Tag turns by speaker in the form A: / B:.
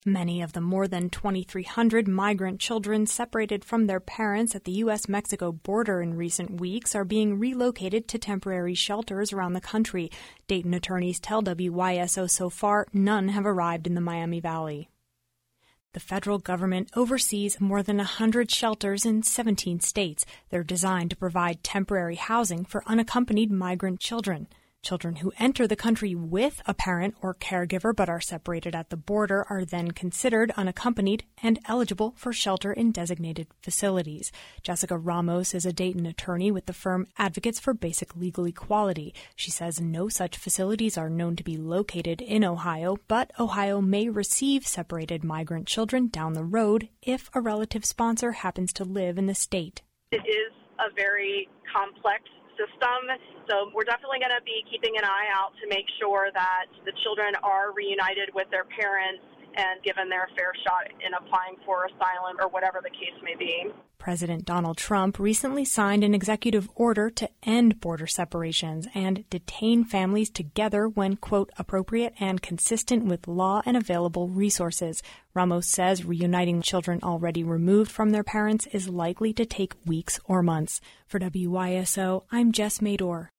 A: Many of the more than 2,300 migrant children separated from their parents at the U.S.-Mexico border in recent weeks are being relocated to temporary shelters around the country. Dayton attorneys tell WYSO so far none have arrived in the Miami Valley. The federal government oversees more than 100 shelters in 17 states. They're designed to provide temporary housing for unaccompanied migrant children. Children who enter the country with a parent or caregiver but are separated at the border are then considered unaccompanied and eligible for shelter in designated facilities. Jessica Ramos is a Dayton attorney with the firm Advocates for Basic Legal Equality. She says no such facilities are known to be located in Ohio, but Ohio may receive separated migrant children down the road if a relative sponsor happens to live in the state.
B: It is a very complex system, so we're definitely going to be keeping an eye out to make sure that the children are reunited with their parents and given their fair shot in applying for asylum or whatever the case may be.
A: President Donald Trump recently signed an executive order to end border separations and detain families together when, quote, appropriate and consistent with law and available resources. Ramos says reuniting children already removed from their parents is likely to take weeks or months. For WYSO, I'm Jess Mador.